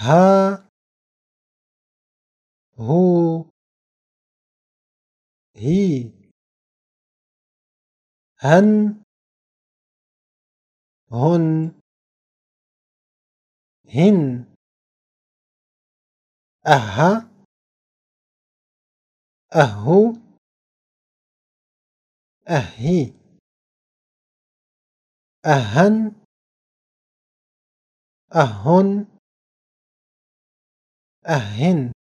ها هو هي هن هن هن أها أهو أهي أهن أهن أهن